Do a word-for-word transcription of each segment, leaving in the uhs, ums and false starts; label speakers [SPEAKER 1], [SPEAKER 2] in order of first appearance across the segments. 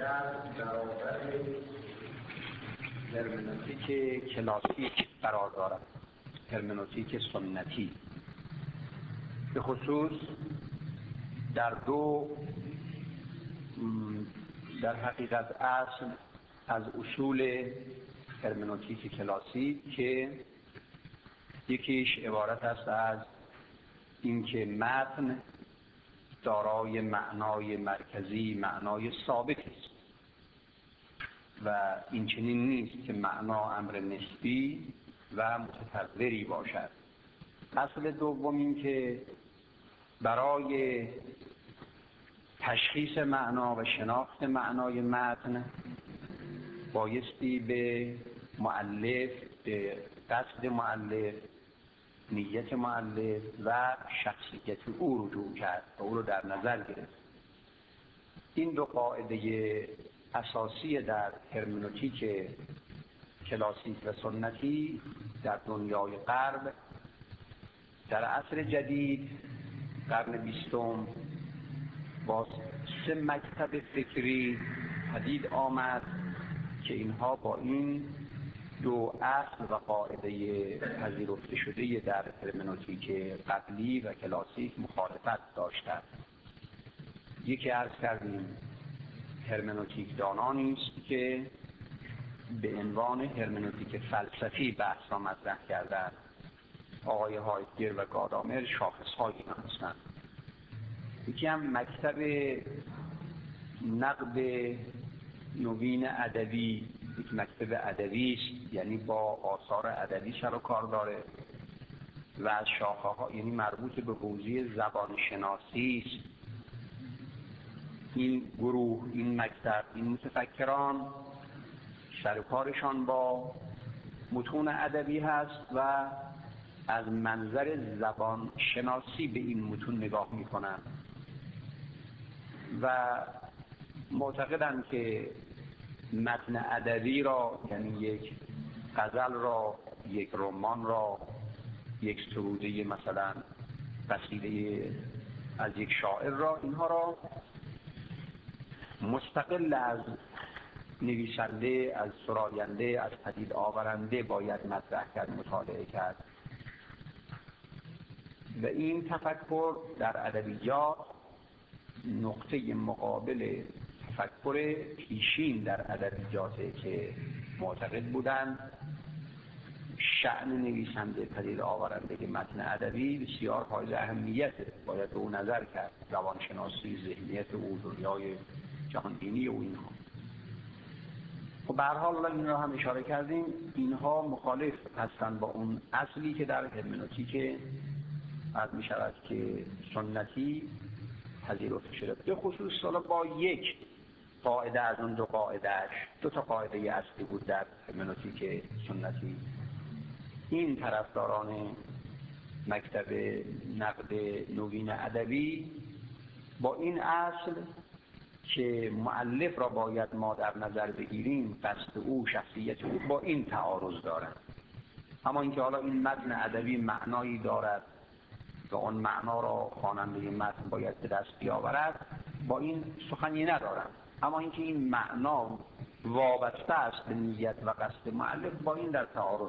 [SPEAKER 1] باشد برابر هرمنوتیک کلاسیک قرار دارد، هرمنوتیک سنتی. به خصوص در دو در حقیقت اصل از اصول هرمنوتیک کلاسیک که یکیش عبارت است از اینکه متن دارای معنای مرکزی، معنای ثابت است و این چنین نیست که معنا امر نسبی و متطوری باشد. اصل دوم این که برای تشخیص معنا و شناخت معنای متن بایستی به مؤلف، به قصد مؤلف، نیت مؤلف و شخصیت او رجوع کرد و او رو در نظر گرفت. این دو قاعده اساسی در هرمنوتیک کلاسیک و سنتی در دنیای غرب در عصر جدید قرن بیستم با سه مکتب فکری پدید آمد که اینها با این دو اصل و قاعده پذیرفته شده در هرمنوتیک قبلی و کلاسیک مخالفت داشتند. یکی عرض کردیم هرمنوتیک دانانی است که به عنوان هرمنوتیک فلسفی بحث را مطرح کردند. آقای هایدگر و گادامر شاخص‌های اینا هستند. یکی هم مکتب نقد نوین ادبی، یک مکتب ادبی است، یعنی با آثار ادبی سر و کار داره و از شاخه‌ها یعنی مربوط به حوزه زبان شناسی است. این گروه، این مکتب، این متفکران سر و کارشان با متون ادبی هست و از منظر زبان شناسی به این متون نگاه می‌کنند و معتقدند که متن ادبی را، یعنی یک غزل را، یک رمان را، یک سروده مثلا قصیده از یک شاعر را، اینها را مستقل از نویسنده، از سراینده، از پدید آورنده باید مطرح کرد، مطالعه کرد. و این تفکر در ادبیات نقطه مقابل تفکر پیشین در ادبیات که معتقد بودند شأن نویسنده، پدید آورنده متن ادبی بسیار حائز اهمیته، باید به او نظر کرد، روانشناسی، ذهنیت او، دنیای جهانبینی او اینها. خب به هر حال این را هم اشاره کردیم، اینها مخالف هستند با اون اصلی که در هرمنوتیک عرض می شود که سنتی پذیرفته شده. به خصوص حالا با یک قاعده از اون دو قاعدهش، دو تا قاعده اصلی بود در هرمنوتیک سنتی. این طرفداران مکتب نقد نوین ادبی با این اصل که مؤلف را باید ما در نظر بگیریم، قصد او، شخصیت او، با این تعارض دارند. اما اینکه حالا این متن ادبی معنایی دارد و اون معنا را خواننده متن باید به دست بیاورد، با این سخنی ندارند. اما اینکه این معنا وابسته است به نیت و قصد مؤلف، با این در تعارض.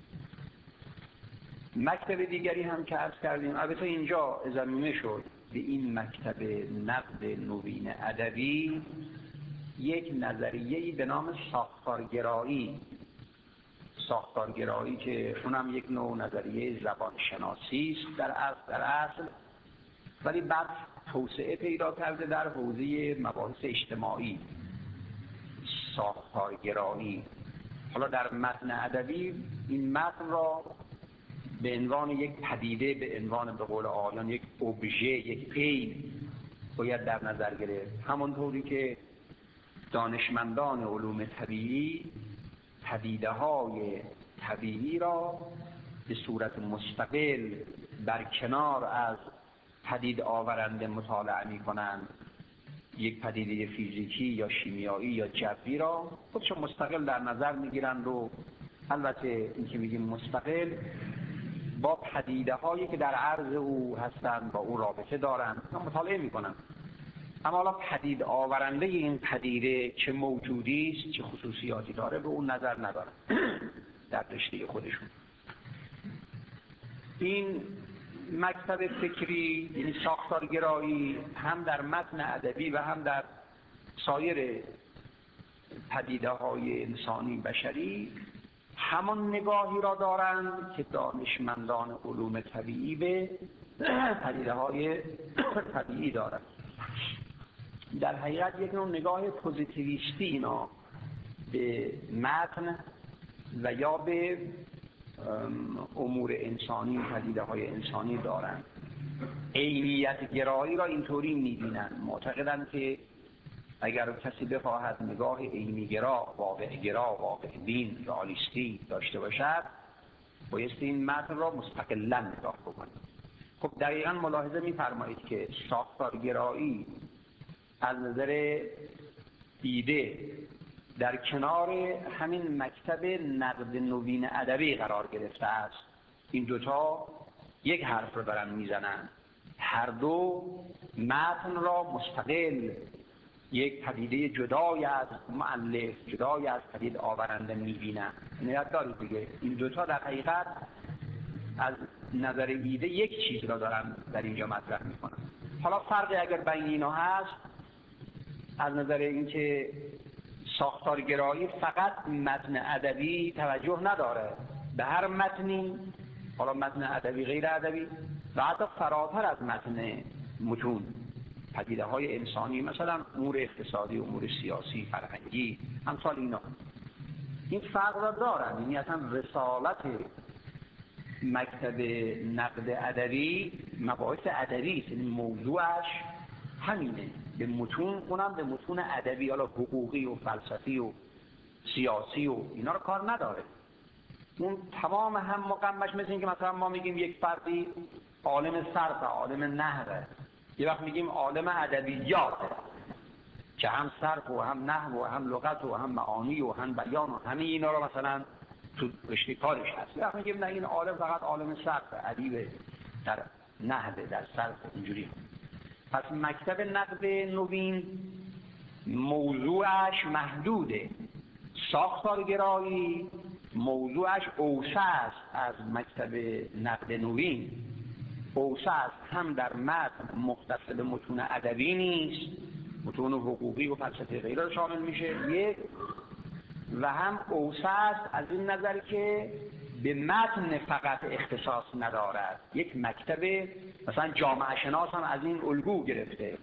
[SPEAKER 1] مکتب دیگری هم که عرض کردیم، البته اینجا ضمیمه شد به این مکتب نقد نوین ادبی یک نظریه‌ای به نام ساختارگرایی، ساختارگرایی که اونم یک نوع نظریه زبان شناسی است در اصل در اصل ولی بعد توسعه پیدا کرده در حوزه مباحث اجتماعی. ساختارگرایی حالا در متن ادبی این متن را به عنوان یک پدیده، به عنوان به قول آقایان یک ابژه، یک عین باید در نظر گرفت. همانطوری که دانشمندان علوم طبیعی پدیده‌های طبیعی را به صورت مستقل در کنار از پدید آورنده مطالعه می‌کنند، یک پدیده فیزیکی یا شیمیایی یا جبری را خودشون مستقل در نظر می‌گیرند و البته این که میگیم مستقل با پدیده‌هایی که در عرض او هستند با او رابطه دارند مطالعه می‌کنند. اما حالا پدید آورنده این پدیده چه موجودی است، چه خصوصیاتی داره، به اون نظر ندارن در رشته خودشون. این مکتب فکری، یعنی ساختارگرایی، هم در متن ادبی و هم در سایر پدیده های انسانی بشری همان نگاهی را دارند که دانشمندان علوم طبیعی به پدیده های طبیعی دارند. در حقیقت یک نوع نگاه پوزیتیویستی اینا به متن و یا به امور انسانی، پدیده های انسانی دارند. عینیت گرایی را اینطوری می‌بینند، معتقدند که اگر کسی بخواهد نگاه عینی گرا، واقع گرا، واقع بین، رئالیستی داشته باشد، بایستی این متن را مستقلاً نگاه بکنید. خب دقیقاً ملاحظه می‌فرمایید که ساختارگرایی از نظر ایده در کنار همین مکتب نقد نوین ادبی قرار گرفته است. این دوتا یک حرف رو دارن میزنن، هر دو متن را مستقل یک پدیده جدای از مؤلف، جدای از پدید آورنده میبینن. نیت دارید دیگه، این دوتا در حقیقت از نظر ایده یک چیز را دارن در اینجا مطرح میکنن. حالا فرقی اگر بین اینا هست از نظر اینکه ساختارگرایی فقط متن ادبی توجه نداره، به هر متنی، حالا متن ادبی غیر ادبی و حتی فراتر از متن متون، پدیده های انسانی، مثلا امور اقتصادی، امور سیاسی، فرهنگی، امثال اینا، این فرق را دارن. یعنی اصلا رسالت مکتب نقد ادبی مباحث ادبی، یعنی موضوعش همینه، به متون، اونم به متون ادبی، حالا حقوقی و فلسفی و سیاسی و اینا رو کار نداره. اون تمام هم مقامش مثل این که مثلا ما میگیم یک فردی عالم صرف، عالم نحوه، یه وقت میگیم عالم ادبیات که هم صرف و هم نحو و هم لغت و هم معانی و هم بیان و همه اینا رو مثلا تو رشته کارش هست. یه وقت میگیم نه این عالم فقط عالم صرف، ادیب در نحو، در صرف، اینجوری. پس مکتب نقد نوین موضوعش محدوده، ساختارگرایی موضوعش اوسع است از مکتب نقد نوین، اوسع است، هم در متن مختص به متون ادبی نیست، متون حقوقی و فلسفی غیره شامل میشه یک، و هم اوسع است از این نظر که به متن فقط اختصاص ندارد. یک مکتب مثلا جامعه شناس هم از این الگو گرفته،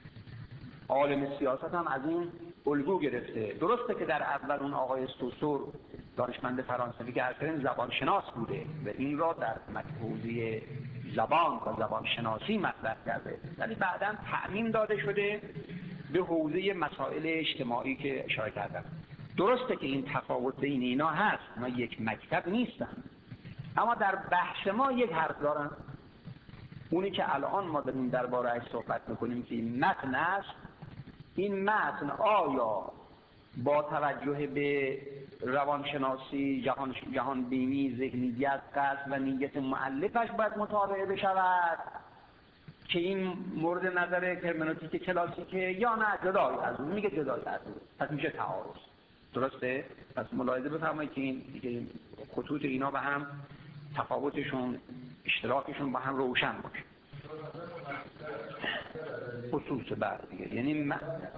[SPEAKER 1] عالم سیاست هم از این الگو گرفته. درسته که در اول اون آقای سوسور دانشمند فرانسوی که اصلا زبان شناس بوده و این را در مکتوبی زبان و زبان شناسی مطرح کرده، ولی بعداً تعمیم داده شده به حوزه مسائل اجتماعی که اشاره کردم. درسته که این تفاوت بین اینا هست، اینا یک مکتب نیستن، اما در بحث ما یک حرف دارن. اونی که الان ما داریم درباره‌اش صحبت میکنیم که این متن است، این متن آیا با توجه به روانشناسی، جهان جهان بینی، ذهنیت، قصد و نیت مؤلفش باید مطالعه بشود که این مورد نظر هرمنوتیک کلاسیکه، یا نه جدای از اون؟ میگه جدای از اون، پس میشه تعارض. درسته؟ پس ملاحظه بفرمایید که این دیگه خطوط اینا به هم تفاوتشون، اشتراکشون با هم روشن باشه. خصوص بعد دیگه، یعنی من...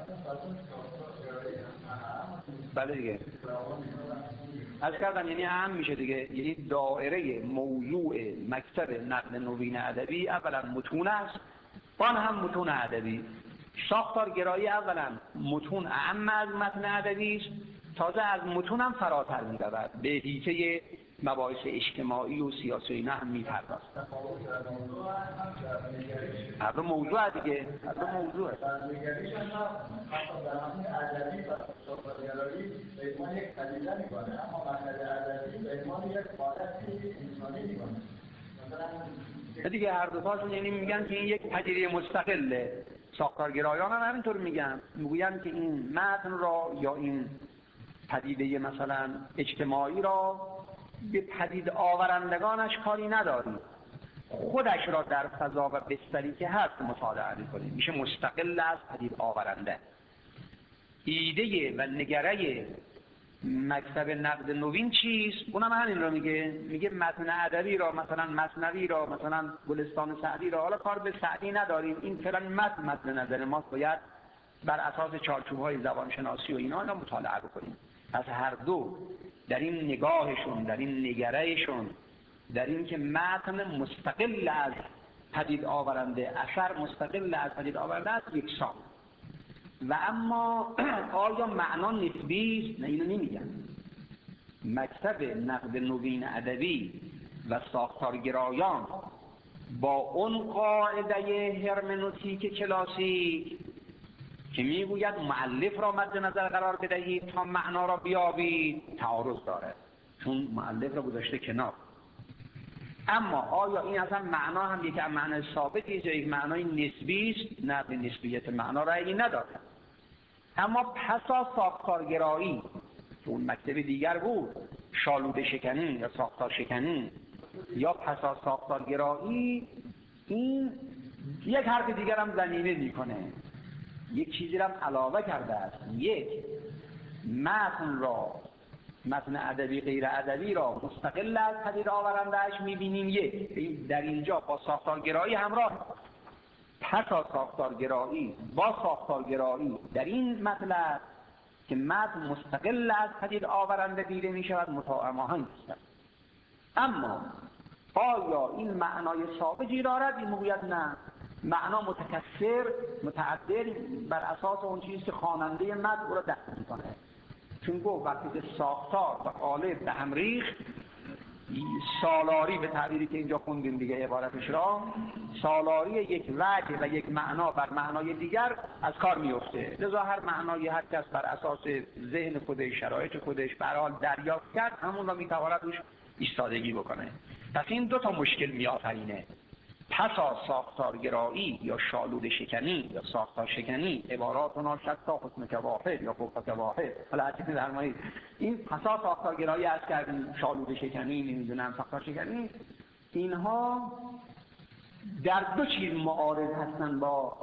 [SPEAKER 1] بله دیگه از کردم، یعنی اهم میشه دیگه. یعنی دائره موضوع مکتب نقد نوین ادبی اولا متون است، آن هم متون ادبی. ساختارگرایی اولا متون اهم از متن ادبی است، تازه از متون هم فراتر می‌رود، به حیطه مباحث اجتماعی و سیاسی اینا هم می‌پردازد. هر دو موضوع دیگه، هر دو موضوع است. دیگه هر دو تاشون یعنی میگن که این یک پدیده مستقله. ساختارگرایان هم همینطور میگن، میگن که این متن را یا این پدیده مثلا اجتماعی را به پدید آورندگانش کاری نداریم، خودش را در فضا و بستری که هست مطالعه می‌کنه، میشه مستقل از پدید آورنده. ایده و نگره مکتب نقد نوین چیست؟ اونم همین رو میگه، میگه متن ادبی را، مثلا مثنوی را، مثلا گلستان سعدی را، حالا کار به سعدی نداریم، این فعلا متن مد نظر ما، باید بر اساس چارچوب‌های زبانشناسی و اینا اینا مطالعه بکنیم. پس هر دو در این نگاهشون، در این نگرهشون، در این که متن مستقل از پدید آورنده، اثر مستقل از پدید آورنده است، یکسان. و اما آیا معنا نسبی است؟ نه، اینو نمیگن. مکتب نقد نوین ادبی و ساختارگرایان با اون قاعده هرمنوتیک کلاسیک که میگوید مؤلف را مد نظر قرار بدهید تا معنا را بیابید تعارض داره، چون مؤلف را گذاشته کنار. اما آیا این اصلا معنا هم یک معنای ثابتی است یا یک معنای نسبی است؟ نه، به نسبیت معنا رأیی نداره. اما پسا ساختارگرایی که اون مکتب دیگر بود، شالوده شکنی یا ساختار شکنی یا پسا ساختارگرایی، این یک حرف دیگر هم ضمیمه میکنه، یک چیزی رو هم علاوه کرده است. یک، متن را، متن ادبی غیر ادبی را مستقل از پدید آورنده‌اش میبینیم. یک، در اینجا با ساختارگرایی همراه. پسا ساختارگرایی با ساختارگرایی در این مطلب که متن مستقل از پدید آورنده دیده می شود متآهنگ است. اما آیا این معنای ثابتی دارد؟ این میگوید نه، معنا متکثر متعدد بر اساس اون چیزی که خواننده متن او را درک می‌کنه. چون گفت وقتی که ساختار و قالب به هم ریخت، سالاری به تعبیری که اینجا خوندیم دیگه عبارتش را، سالاری یک وجه و یک معنا بر معنای دیگر از کار میفته. لذا هر معنای هر کس بر اساس ذهن خودش، شرایط خودش به هر حال دریافت کرد، همون را میتواند روش ایستادگی بکنه. پس این دو تا مشکل میآفرینه. پسا ساختارگرایی یا شالوده شکنی یا ساختار شکنی، عبارات اونا شتا حسن که واحد یا فوق که واحد، حالا هرچی که درمایید این پسا ساختارگرایی از کردیم، شالوده شکنی، نمیدونم ساختار شکنی، اینها در دو چیز معارض هستن با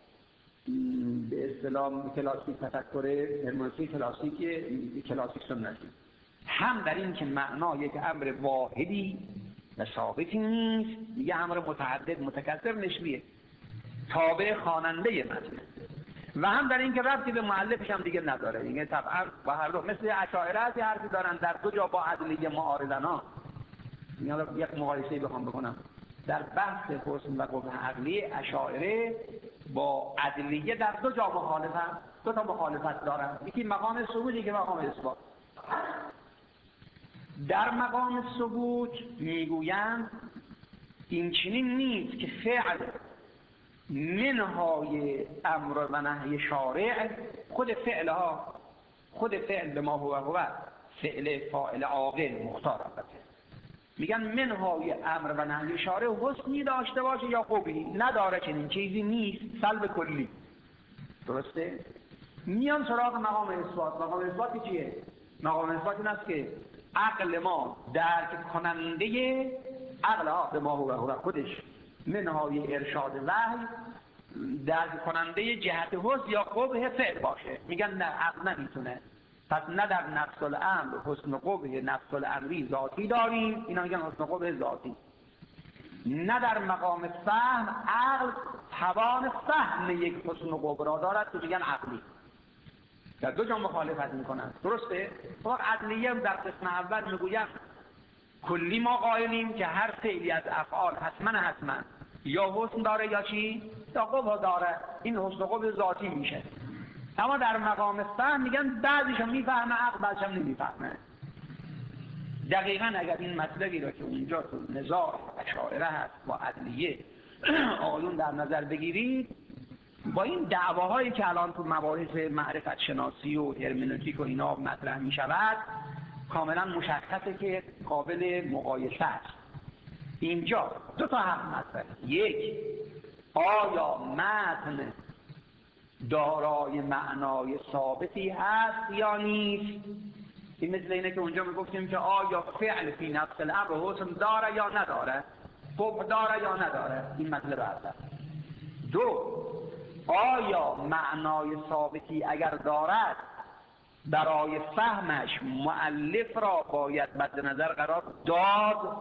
[SPEAKER 1] به اصطلاح کلاسیک تفکر هرمنوتیک کلاسیک کلاسیک سنتی. هم در این که معنا یک امر واحدی و ثابتی نیست، دیگه امر متعدد متکثر نسبیه، تابع خواننده متن، و هم در این که ربطی به مؤلفش هم دیگه نداره. دیگه طبعا با هر دو مثل اشاعره از حرفی دارن در دو جا با عدلیه معارضن ها. میاد یک مقایسه بخوام بکنم در بحث حسن و قبح عقلی، اشاعره با عدلیه در دو جا مخالفن، دو تا مخالفت دارن، یکی مقام ثبوت، یکی مقام اثبات. در مقام ثبوت میگویند این چنین نیست که فعل منهای امر و نهی شارع، خود فعل ها، خود فعل به ما هو هو فعل فاعل عاقل مختار البته، میگن منهای امر و نهی شارع حسنی داشته باشه یا قبحی، نداره، چنین چیزی نیست، سلب کلی. درسته؟ میان سراغ مقام اثبات. مقام اثبات چیه؟ مقام اثبات این است که عقل ما درک کننده، عقل ها به ما هو هو خودش منهای ارشاد وحی درک کننده جهت حسن یا قبح فعل باشه. میگن نه، عقل نمیتونه. پس نه در نفس الامر حسن و قبح نفس الامری ذاتی داریم، اینا میگن حسن و قبح ذاتی. نه در مقام فهم عقل توان فهم یک حسن و قبح را دارد که میگن عقلی. در دو جا مخالفت میکنن. درسته؟ فقط عقلیه در قسم اول میگویم کلی ما قائلیم که هر فعلی از افعال حتما حتما یا حسن داره یا چی؟ یا قبح داره. این حسن و قبح ذاتی میشه. اما در مقام فهم میگن بعضیش هم میفهمه عقل، بعضیش هم نمیفهمه. دقیقاً اگر این مطلبی را که اونجا تو نزاع اشاعره هست با عدلیه آقایون در نظر بگیرید، با این دعواهایی که الان تو مباحث معرفت شناسی و هرمنوتیک و اینا مطرح می شود، کاملا مشخصه که قابل مقایسه است. اینجا دو تا حرف مطرحه. یک، آیا متن دارای معنای ثابتی هست یا نیست؟ این مثل اینه که اونجا میگفتیم که آیا فعل فی نفس الامر حسن داره یا نداره. قبح داره یا نداره؟ این مطلب اول. دو، آیا معنای ثابتی اگر دارد برای فهمش مؤلف را باید مد نظر قرار داد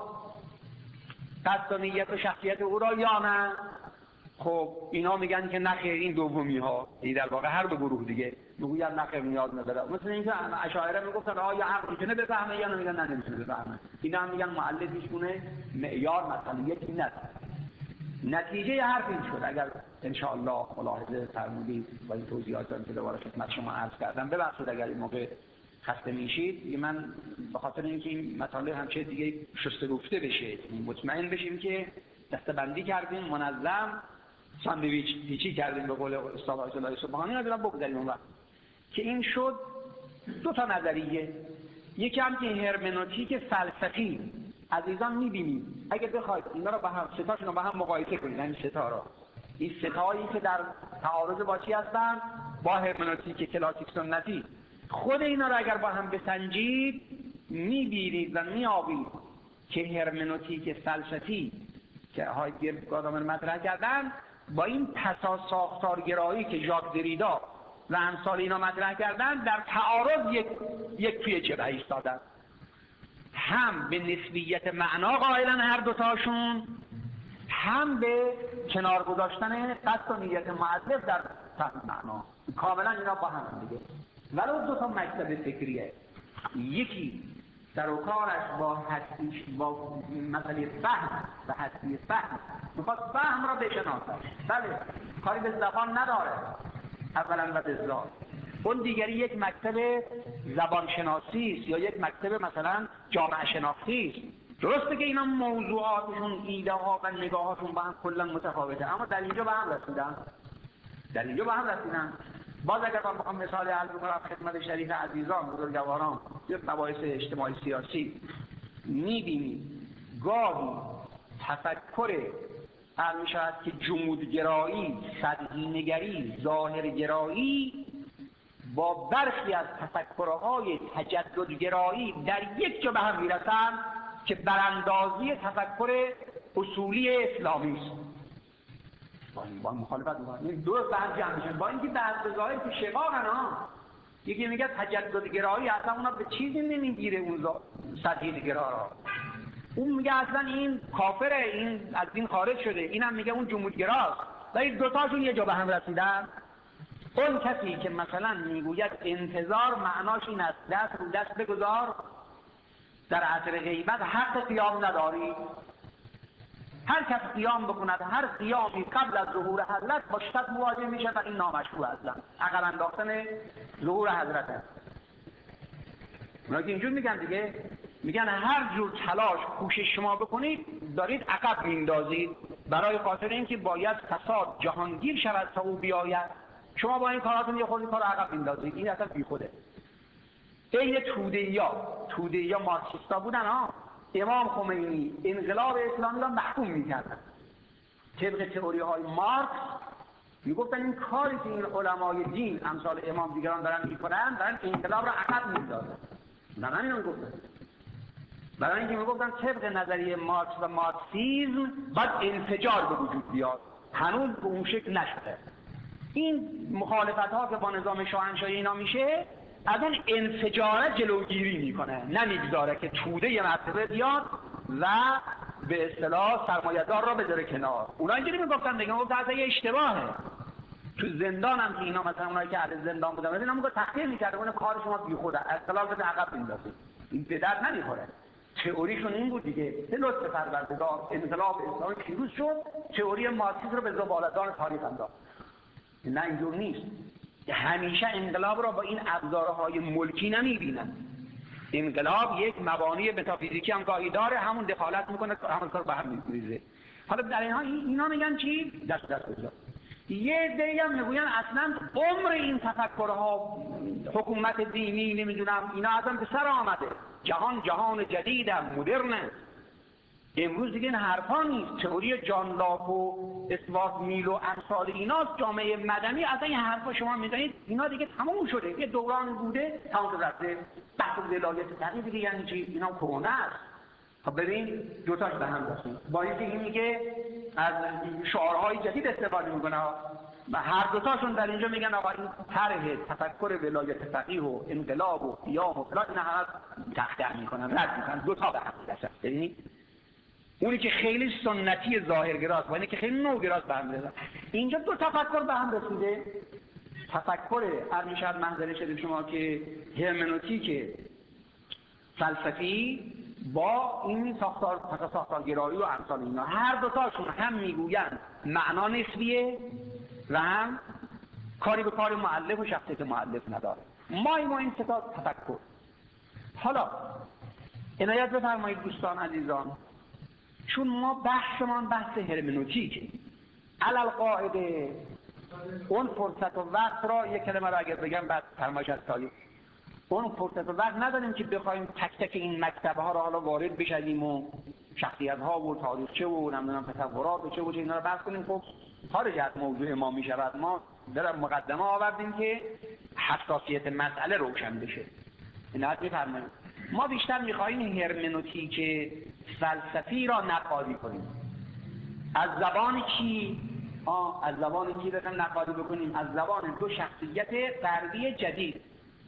[SPEAKER 1] قصد و نیت و شخصیت او را یا نه؟ خب اینا میگن که نخیر، این دومی ها، این در واقع هر دو گروه دیگه میگوین نخیر نیاز نداره. مثل اینکه اشاعره میگفتن آیا عقل میتونه بفهمه یا نمیگن نه نمیتونه بفهمه. اینا هم میگن مؤلف هیچگونه معیار مسئولیتی نداره. نتیجه حرف این شد، اگر ان شاء الله ملاحظه فرمودید و این توضیحاتم که دوباره خدمت شما عرض کردم ببخشید اگر این موقع خسته میشید، من به خاطر اینکه این مطالب همچه دیگه شسته گفته بشه مطمئن بشیم که دسته‌بندی کردیم، منظم، ساندویچ پیچی کردیم به قول استاد آیت الله سبحانی. ندارم بگذاریم اون وقت که این شد دو تا نظریه. یکی هم که هرمنوتیک فلسفی عزیزان می‌بینید اگه بخواید اینا رو با هم ستاشون رو با هم مقایسه کنید، این ستا رو، این ستایی که در تعارض با چی هستن؟ با هرمنوتیک کلاسیک سنتی، خود اینا رو اگر با هم بسنجید می‌بینید و می‌یابید که هرمنوتیک فلسفی که هایدگر گادامر مطرح کردن با این پسا ساختارگرایی که ژاک دریدا و امثال اینا مطرح کردن در تعارض یک یک توی جبهه ایستادن. هم به نسبیت معنا قائلن هر دوتاشون، هم به کنار گذاشتن قصد و نیت مؤلف در فهم معنا. کاملا اینا با هم دیگه. ولو دو تا مکتب فکریه، یکی در و کارش با هستیش با مسئله فهم و هستی فهم میخواد فهم را بشناسه، بله کاری به زبان نداره اولا و بذات. اون دیگری یک مکتب زبان شناسی است یا یک مکتب مثلا جامعه شناختی است. درسته که اینا موضوعاتشون، ایده ها و نگاهاتون با هم کلا متفاوته، اما در اینجا به هم رسیدن در اینجا به هم رسیدن باز اگر من بخوام مثال عرض کنم خدمت شریف عزیزان بزرگواران، یک مباحث اجتماعی سیاسی می‌بینید گاهی تفکر عرض می‌شود که جمودگرایی، سطحی نگری، ظاهرگرایی با برخی از تفکرهای تجددگرایی در یک جا به هم میرسن که براندازی تفکر اصولی اسلامی است. با مخالفت می‌کنن، این دو تا هم جمع میشن با اینکه در ظاهر که شقاقن ها. یکی میگه تجددگرایی اصلا اونا به چیزی نمیگیره، اون سطحی گرا، اون میگه اصلا این کافره، این از دین خارج شده، اینم میگه اون جمودگراست. ولی دو تاشون یه جا به هم رسیدن. اون کسی که مثلا میگوید انتظار معناش این است دست رو دست بگذار در عصر غیبت حق قیام نداری، هر کس قیام بکند هر قیامی قبل از ظهور حضرت با شدت مواجه میشه و این نامشروع اصلا عقب انداختن ظهور حضرت است. اونا که اینجور میگن دیگه، میگن هر جور تلاش کوشش شما بکنید دارید عقب میندازید برای خاطر اینکه باید فساد جهانگیر شود تا او بیاید. شما با این کاراتون یه خورده کار عقب میندازید، این اصلا بیخوده. این توده‌ایا توده‌ایا مارکسیستا بودن ها. امام خمینی انقلاب اسلامی را محکوم می‌کردن طبق تئوری های مارکس. میگفتن این کاری که این علمای دین امثال امام دیگران دارن میکنن دارن انقلاب را عقب میندازن. نه نه اینو میگفتن، برای اینکه میگفتن طبق نظریه مارکس و مارکسیسم باید انفجار به وجود بیاد، هنوز به اون شکل نشده. این مخالفت ها که با نظام شاهنشاهی اینا میشه از اون انفجار جلوگیری میکنه، نمیگذاره که توده یه مرتبه بیاد و به اصطلاح سرمایه‌دار را بذاره کنار. اونا اینجوری میگفتن دیگه، میگفتن اصلا یه اشتباهه. تو زندان هم که اینا مثلا اونایی که اهل زندان بودن اینا میگه تحقیر میکرده، اون کار شما بیخوده، اصطلاح به عقب میندازه، این به درد نمیخوره. تئوریشون این بود دیگه، به لطف پروردگار انقلاب اسلامی پیروز شد، تئوری مارکسیسم رو به زباله‌دان تاریخ انداخت. نه اینجور نیست. همیشه انقلاب را با این ابزارهای ملکی نمیبینن. انقلاب یک مبانی متافیزیکی هم گاهی داره، همون دخالت میکنه همون کار به هم میریزه. حالا در اینها اینا میگن چی؟ دست دست بزن. یه دیگه هم میگوین اصلا عمر این تفکرها حکومت دینی نمیدونم اینا اصلا به سر آمده، جهان جهان جدیدم مدرنه. امروز دیگه این حرفا نیست، تئوری جان لاک و استوارت میل و امثال ایناست. جامعه مدنی اصلا این حرفا شما میزنید اینا دیگه تموم شده، یه دوران بوده تمام رفته. بحث ولایت فقیه دیگه یعنی چی؟ اینا کهنه است. خب ببین دوتاش به هم رسید. با اینکه این میگه از شعارهای جدید استفاده میکنه و هر دوتاشون در اینجا میگن آقا این طرح تفکر ولایت فقیه و انقلاب و قیام و فلان اینا همه تخطئ میکنن، رد میکنن، دوتا به هم رسید. ببینید اونی که خیلی سنتی ظاهرگراست و اینی که خیلی نوگراست به هم رسید. اینجا دو تفکر به هم رسیده. تفکر هر میشد منظره شده شما که هرمنوتیک فلسفی با این ساختار ساختارگرایی و امثال اینا، هر دوتاشون هم میگویند معنا نسبیه و هم کاری به کار مؤلف و شخصیت مؤلف نداره. ما این ما این ستا تفکر. حالا عنایت بفرمایید دوستان عزیزان، چون ما بحثمان بحث هرمنوتیک علل قاعده اون فرصت و وقت را یک کلمه را اگر بگم بعد فرمایش از تاریخ، اون فرصت و وقت نداریم که بخوایم تک تک این مکتبه ها را حالا وارد بشیم و شخصیت ها و تاریخچه و نمیدونم تصورات و چه و چه اینا رو بحث کنیم. خب خارج از موضوع ما می شود. ما در مقدمه آوردیم که حساسیت مسئله روشن بشه. عنایت می‌فرمایید ما بیشتر می‌خوایم هرمنوتیک فلسفی را نقادی کنیم. از زبان کی؟ آه از زبان کی بخوایم نقادی بکنیم؟ از زبان دو شخصیت غربی جدید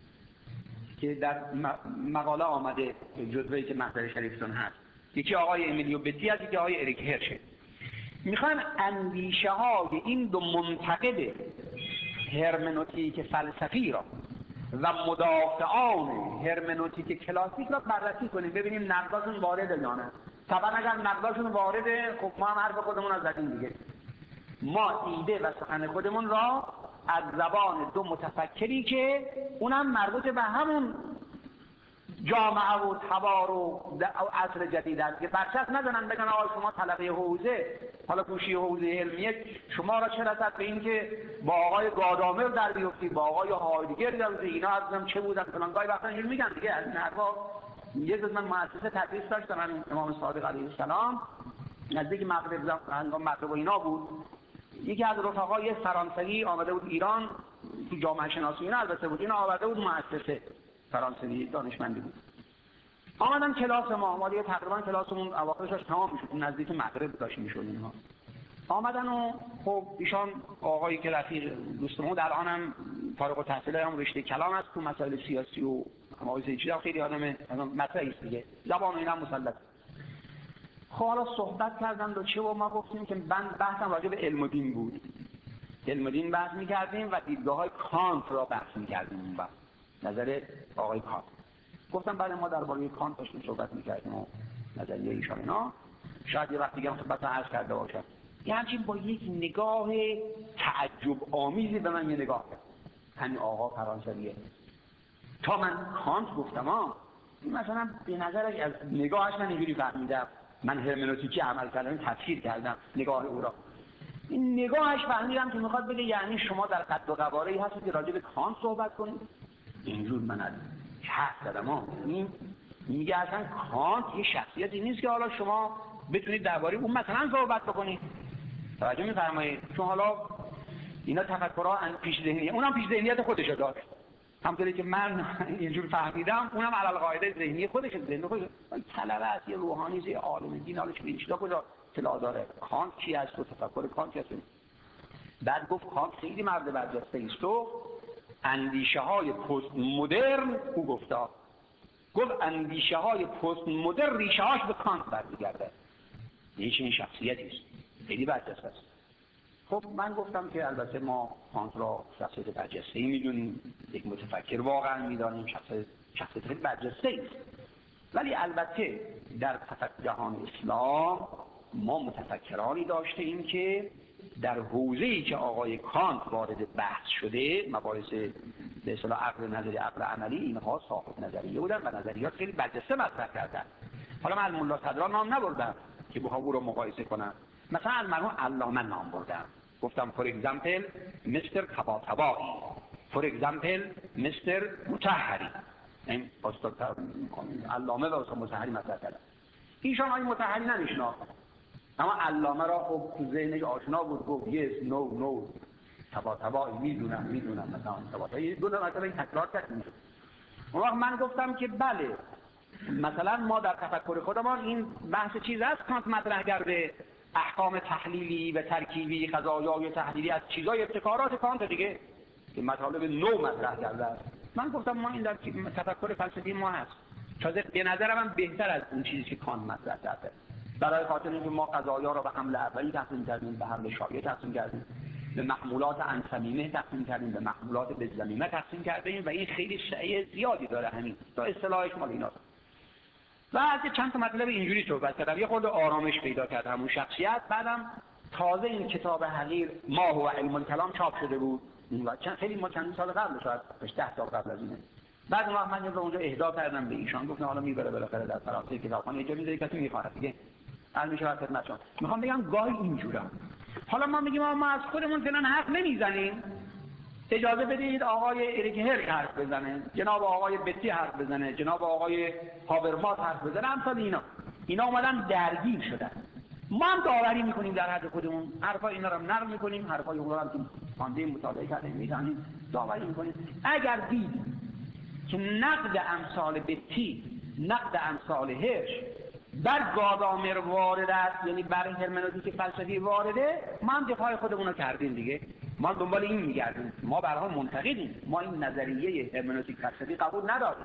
[SPEAKER 1] که در مقاله آمده جزوه‌ای که مصدر شریفتون هست. یکی آقای امیلیو بتی هست، یکی آقای اریک هرشه. میخوایم اندیشه های این دو منتقد هرمنوتیک فلسفی را و مدافعان هرمنوتیک کلاسیک را بررسی کنیم، ببینیم نقداشون وارده یا نه. طبعا اگر نقداشون وارده، خب ما هم حرف خودمون از زدیم دیگه. ما ایده و سخن خودمون را از زبان دو متفکری که اونم مربوط به همون جامعه و تبار و عصر جدید است که برچسب نزنن بگن آقا شما طلبه حوزه، حالا کوشی حوزه علمیه، شما را چه رسد به این که با آقای گادامر در بیفتی، با آقای هایدگر در بیفتی، اینا عزیزم چه بودن فلان. گاهی وقتا اینجوری میگن دیگه از این حرفا. یه روز من مؤسسه تدریس داشتم، من امام صادق علیه السلام نزدیک مغرب هنگام مغرب و اینا بود. یکی از رفقای فرانسوی آمده بود ایران تو جامعه شناسی اینا البته بود، اینا آورده بود مؤسسه فرانسوی دانشمندی بود. آمدن کلاس ما، ما دیگه تقریبا کلاسمون اواخرش تمام میشد، نزدیک مغرب داشت میشد اینها. آمدن و خب ایشان آقایی که رفیق دوستمون در آنم فارغ التحصیل هم رشته کلام است تو مسائل سیاسی و مواضیع چیزا، خیلی آدم مطرحی است دیگه، زبان اینا مسلط. خب حالا صحبت کردن و چه و ما گفتیم که بند بحثم راجع به علم و دین بود. علم و دین بحث می‌کردیم و دیدگاه‌های کانت را بحث می‌کردیم. اون وقت نظر آقای کانت گفتم بعد ما درباره کانت داشتیم صحبت می‌کردیم و نظریه ایشان اینا، شاید یه وقت دیگه هم صحبت عرض کرده باشم. یه همچین با یک نگاه تعجب آمیزی به من یه نگاه کرد. همین آقا فرانسویه. تا من کانت گفتم ها، مثلا به نظرش از نگاهش من اینجوری فهمیدم، من هرمنوتیکی عمل کردم، تفسیر کردم نگاه او را. این نگاهش فهمیدم که میخواد بگه یعنی شما در قد و قواره‌ای هستید که راجع به کانت صحبت کنید. اینجور من از حق زدم ها. این میگه اصلا کانت یه شخصیتی نیست که حالا شما بتونید درباره اون مثلا صحبت بکنید. توجه می‌فرمایید؟ چون حالا اینا تفکرها پیش ذهنیه، اونم پیش ذهنیت خودش داره. همونطوری که من اینجور فهمیدم اونم علل قاعده ذهنی خودش ذهن خودش طلبه است، یه روحانی، یه عالم دین، حالا چه چیزا کجا اطلاع داره. کانت کی است و تفکر کانت چی است؟ بعد گفت کانت خیلی مرد برجسته است و اندیشه های پست مدرن، او گفتا گفت اندیشه های پست مدرن ریشه هاش به کانت برمیگرده. یه چنین شخصیتی است، خیلی برجسته است. خب من گفتم که البته ما کانت را شخصیت برجسته‌ای می‌دونیم، یک متفکر واقعا می‌دانیم، شخصیت شخصیت خیلی برجسته‌ای است. ولی البته در تفکر جهان اسلام ما متفکرانی داشتیم که در حوزه‌ای که آقای کانت وارد بحث شده، مباحث به اصطلاح عقل نظری، عقل عملی، اینها صاحب نظریه بودن و نظریات خیلی برجسته مطرح کردن. حالا من از ملا صدرا نام نبردم که با او رو مقایسه کنم، مثلا از مرحوم علامه نام بردم، گفتم فور اگزامپل مستر طباطبایی، فور اگزامپل مستر مطهری. این استاد علامه و استاد مطهری مطرح کردن. ایشان های مطهری نمیشناخت، اما علامه را خب تو ذهنش آشنا بود، گفت یس نو نو طباطبایی میدونم میدونم مثلا طباطبایی دو تا مثلا این تکرار کرد. اون وقت من گفتم که بله مثلا ما در تفکر خودمان این بحث چیز است کانت مطرح کرده، احکام تحلیلی و ترکیبی، قضایای تحلیلی از چیزای ابتکارات کانت دیگه که مطالب نو مطرح کرده است. من گفتم ما این در تفکر فلسفی ما هست، تازه به نظرم هم بهتر از اون چیزی که کانت مطرح کرده. برای خاطر اینکه ما قضایا را به حمل اولی تقسیم کردیم، به حمل شایع تقسیم کردیم، به محمولات انصمیمه تقسیم کردیم، به محمولات بالضمیمه تقسیم کردیم و این خیلی شایع زیادی داره. همین تا اصطلاحش مال ایناست. و از چند تا مطلب اینجوری صحبت کردم، یه خورده آرامش پیدا کرد همون شخصیت. بعدم تازه این کتاب حقیر ما هو علم الکلام چاپ شده بود و چند خیلی ما چند سال قبل، شاید ده سال قبل از اینه. بعد ما من رو اونجا اهدا کردم به ایشان، گفتم حالا میبره بالاخره در فرانسه کتابخانه اینجا میذاره کسی میخواد دیگه. الان میشه خدمتتون میخوام بگم گاهی اینجورا. حالا ما میگیم ما از خودمون فلان حرف نمیزنیم، اجازه بدید آقای اریک هرک حرف بزنه، جناب آقای بتی حرف بزنه، جناب آقای هابرماس حرف بزنه، امثال اینا. اینا اومدن درگیر شدن. ما هم داوری میکنیم در حد خودمون، حرفای اینا رو نقل میکنیم، حرفای اونا رو که خوانده مطالعه کردیم میزنیم، داوری میکنیم. اگر دید که نقد امثال بتی، نقد امثال هرش بر گادامر وارد است، یعنی بر هرمنوتیک فلسفی وارده، ما هم دفاع خودمون رو کردیم دیگه. ما دنبال این میگردیم، ما به هر حال منتقدیم، ما این نظریه هرمنوتیک فلسفی قبول نداریم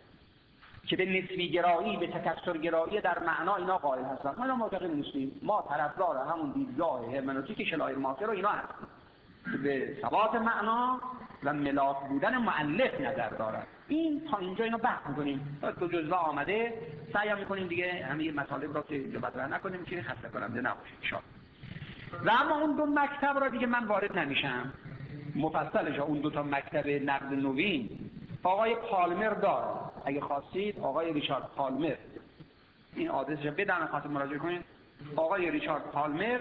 [SPEAKER 1] که به نسبی گرایی، به تکثر گرایی در معنا اینا قائل هستن. ما معتقد نیستیم، ما طرفدار همون دیدگاه هرمنوتیک شلایرماخر رو اینا هستیم که به ثبات معنا و ملاک بودن مؤلف نظر دارد. این تا اینجا اینو بحث می‌کنیم، تا دو جزوه آمده سعی می‌کنیم دیگه همه مطالب رو که اینجا مطرح نکنیم که خسته کننده نباشه ان شاء الله. و اما اون دو مکتب را دیگه من وارد نمیشم مفصلش. اون دو تا مکتب نقد نوین آقای پالمر داره، اگه خواستید آقای ریچارد پالمر، این آدرسش رو بدن خاطر مراجعه کنید. آقای ریچارد پالمر،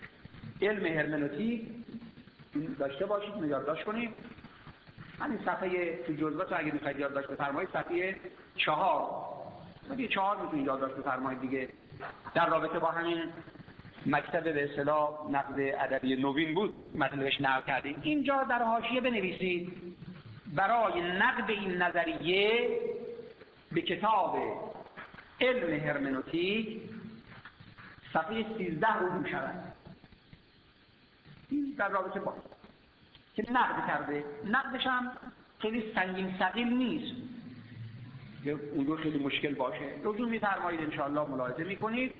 [SPEAKER 1] علم هرمنوتیک داشته باشید، یادداشت کنید. همین صفحه تو جزوات اگه میخواید یادداشت بفرمایید، صفحه چهار صفحه چهار میتونید یادداشت بفرمایید دیگه. در رابطه با همین مکتب به اصطلاح نقد ادبی نوین بود مطلبش نقل کردیم. اینجا در حاشیه بنویسید برای نقد این نظریه به کتاب علم هرمنوتیک صفحه سیزده رو شود. این در رابطه با که نقد کرده، نقدش هم خیلی سنگین ثقیل نیست که اونجور خیلی مشکل باشه. رجوع می‌فرمایید انشاءالله ملاحظه می‌کنید.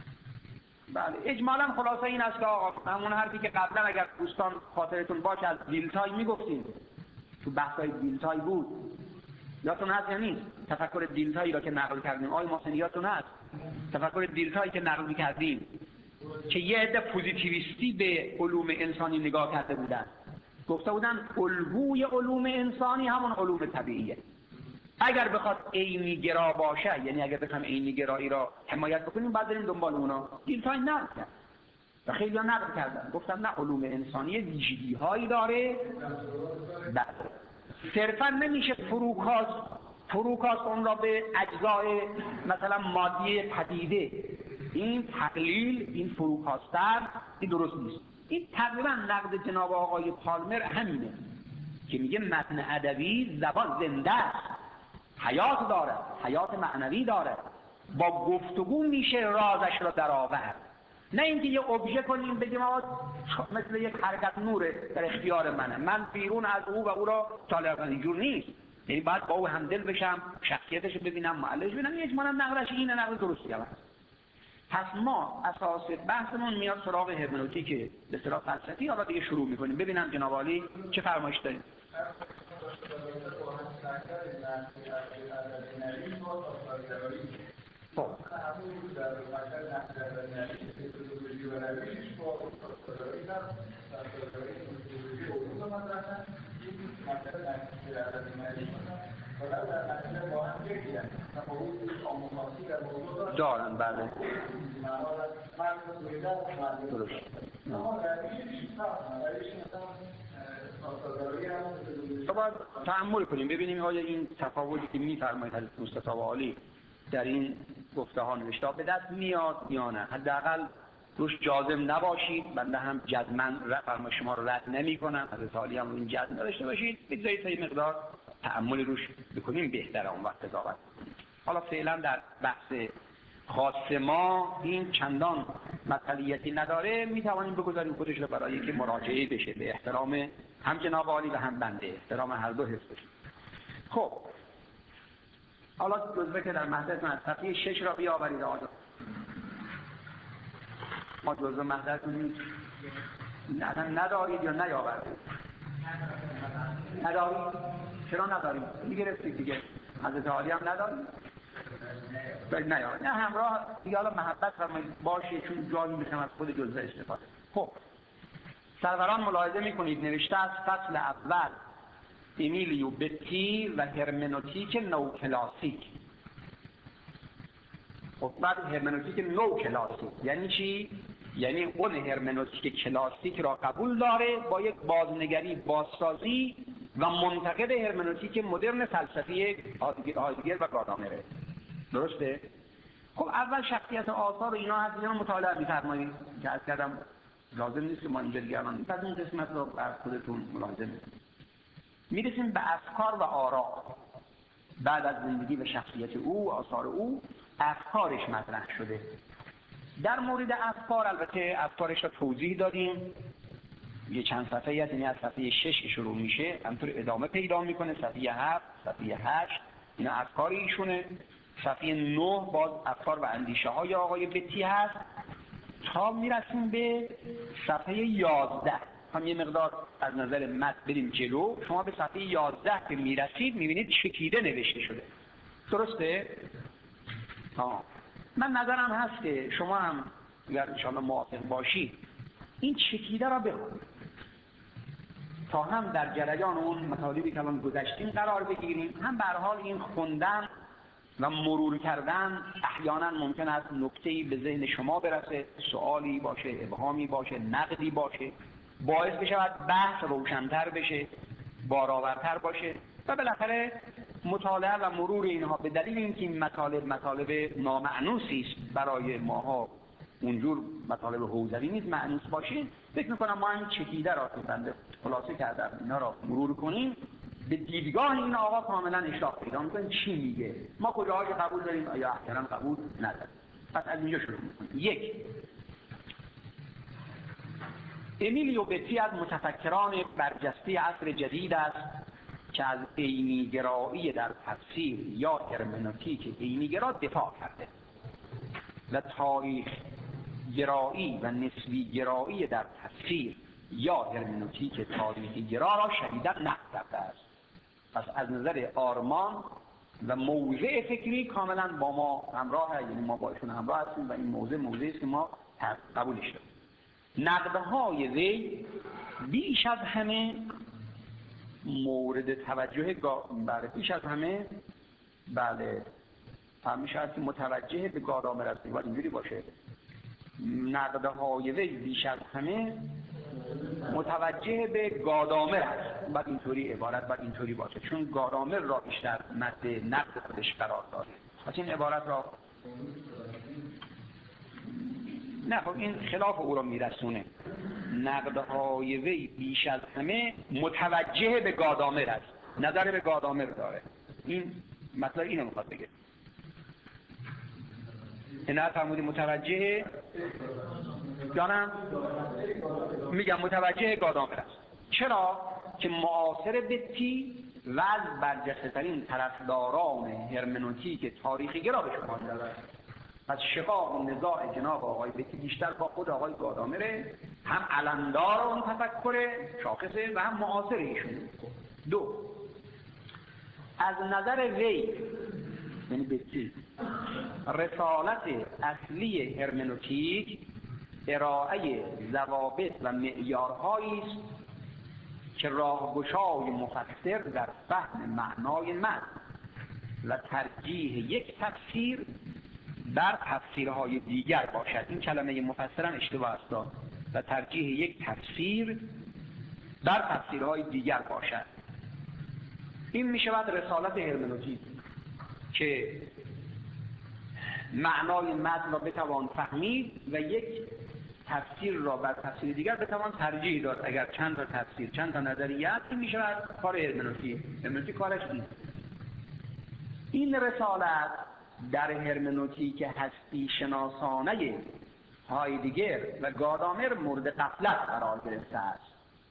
[SPEAKER 1] بله اجمالاً خلاصه این است که آقا همون حرفی که قبلا اگر دوستان خاطرتون باشه از دیلتای میگفتیم، تو بحث‌های دیلتای بود، یادتون هست یا نیست؟ تفکر دیلتایی را که نقل کردیم، آقای محسنی یادتون هست؟ تفکر دیلتایی که نقل کردیم که یه عده پوزیتیویستی به علوم انسانی نگاه کرده بودن، گفته بودن الگوی علوم انسانی همون علوم طبیعیه. اگر بخواد عینی گرا باشه، یعنی اگر بخوام عینی گرایی را حمایت بکنیم بعد بریم دنبال اونا. دیلتای نقد کرد و خیلی ها نقد کردن، گفتن نه علوم انسانی ویژگی هایی داره. بله صرفا نمیشه فروکاست فروکاست اون را به اجزای مثلا مادی پدیده. این تقلیل، این فروکاستن، این درست نیست. این تقریبا نقد جناب آقای پالمر همینه که میگه متن ادبی زبان زنده است، حیات داره، حیات معنوی داره، با گفتگو میشه رازش را در آورد، نه اینکه یه ابژه کنیم بگیم آقا مثل یک حرکت نوره در اختیار منه، من بیرون از او و او را طالع کنم. اینجور نیست. یعنی باید با او همدل بشم، شخصیتش ببینم، معلش ببینم. اجمالا نقدش اینه، نقد درستی هست. پس ما اساس بحثمون میاد سراغ هرمنوتیک به اصطلاح فلسفی. حالا دیگه شروع میکنیم. ببینم جناب عالی چه فرمایش دارید. خب دارن بله درست. تو باید تأمل کنیم ببینیم آیا این تفاوتی که می‌فرمایید حضرت مصطفی عالی در این گفته ها نوشته به دست میاد یا نه. حداقل روش جازم نباشید. بنده هم جزمن فرما شما رو رد نمی کنم. حضرت عالی هم این جزم داشته باشید، بگذارید تا یه مقدار تأمل روش بکنیم، بهتره اون وقت قضاوت. حالا فعلا در بحث خاص ما این چندان مطلیتی نداره، میتوانیم بگذاریم خودش رو برای که مراجعه بشه به احترام هم جناب عالی و هم بنده، احترام هر دو حزب. خب حالا جزوه که در محضرتون از صفحه شش را بیاورید آقا. ما جزوه محضرتون ندارید یا نیاوردید؟ ندارید؟ چرا ندارید؟ میگرفتید دیگه. حضرت عالی هم ندارید؟ باید نیاورد. نه همراه دیگه حالا محبت فرمایید باشه، چون جایی میشم از خود جزوه استفاده. خب سروران ملاحظه میکنید نوشته از فصل اول امیلیو بتی و هرمنوتیک نو کلاسیک. خب بعد هرمنوتیک نو کلاسیک یعنی چی؟ یعنی اون هرمنوتیک کلاسیک را قبول داره با یک بازنگری بازسازی و منتقد هرمنوتیک مدرن فلسفی هایدگر و گادامره. درسته؟ خب اول شخصیت آثار و اینا هست، اینا مطالعه می‌فرمایید که از کردم لازم نیست که ما اینجا دیگه الان بعد اون قسمت رو بر خودتون ملاحظه می‌کنید. میرسیم به افکار و آرا. بعد از زندگی و شخصیت او، آثار او، افکارش مطرح شده. در مورد افکار البته افکارش را توضیح دادیم، یه چند صفحه هست، یعنی از صفحه شش شروع میشه همطور ادامه پیدا میکنه، صفحه هفت، صفحه هشت اینا افکار ایشونه، صفحه نه باز افکار و اندیشه های آقای بتی هست تا میرسیم به صفحه یازده. هم یه مقدار از نظر متن بریم جلو، شما به صفحه یازده که میرسید میبینید چکیده نوشته شده. درسته؟ ها. من نظرم هست که شما هم اگر انشاءالله موافق باشید این چکیده را بخونید تا هم در جریان اون مطالبی که الان گذشتیم قرار بگیریم، هم به هر حال این خوندن و مرور کردن احیانا ممکن است نکته‌ای به ذهن شما برسه، سوالی باشه، ابهامی باشه، نقدی باشه، باعث بشود بحث روشن‌تر بشه، بارآورتر باشه و بالاخره مطالعه و مرور اینها به دلیل اینکه این مطالب مطالب نامعنوسی است برای ماها، اونجور مطالب حوزوی نیست، معنوس باشه، فکر میکنم ما این چکیده را که بنده خلاصه کردم اینا را مرور کنیم به دیدگاه این آقا کاملا اشراف پیدا میکنیم چی میگه، ما کجاهاش قبول داریم یا احیانا قبول نداریم. پس از اینجا شروع میکنیم. یک، امیلیو بتی از متفکران برجسته عصر جدید است که از عینی‌گرایی در تفسیر یا هرمنوتیک عینی‌گرا دفاع کرده و تاریخ گرایی و نسبی گرایی در تفسیر یا هرمنوتیک تاریخی گرا را شدیداً نقد کرده است. پس از نظر آرمان و موضع فکری کاملا با ما همراه، یعنی ما با ایشون همراه هستیم و این موضع موضعی است که ما قبولش داریم. نقدهای وی بیش از همه مورد توجه بله بیش از همه بله همیشه هست که متوجه به گادامر است، باید اینجوری باشه. نقدهای وی بیش از همه متوجه به گادامر است، باید اینطوری عبارت باید اینطوری باشه، چون گادامر را بیشتر مد نقد خودش قرار داده. پس این عبارت را نه، خب این خلاف او را میرسونه. نقدهای وی بیش از همه متوجه به گادامر است، نظر به گادامر داره. این مطلب اینو میخواد بگه. اینا فرمودی متوجه جانم میگم متوجه گادامر است. چرا؟ که معاصر بتی و از برجسته ترین طرفداران هرمنوتیک تاریخی گرا به شما داره. پس شقاق و نزاع جناب آقای بتی بیشتر با خود آقای گادامره، هم علمدار اون تفکر شاخصه و هم معاصر ایشون. دو، از نظر وی یعنی بتی رسالت اصلی هرمنوتیک ارائه ضوابط و معیارهایی است که راهگشای مفسر در فهم معنای متن و ترجیح یک تفسیر بر تفسیرهای دیگر باشد. این کلمه مفسرن اشتباه است و ترجیح یک تفسیر بر تفسیرهای دیگر باشد. این می شود رسالت هرمنوتیک که معنای متن را بتوان فهمید و یک تفسیر را بر تفسیر دیگر بتوان ترجیح داد. اگر چند تا تفسیر چند تا نظریات، این می شود کار هرمنوتیک. هرمنوتیک کارش این این رسالت در هرمنوتیک هستی شناسانه هایدگر و گادامر مورد غفلت قرار گرفته است.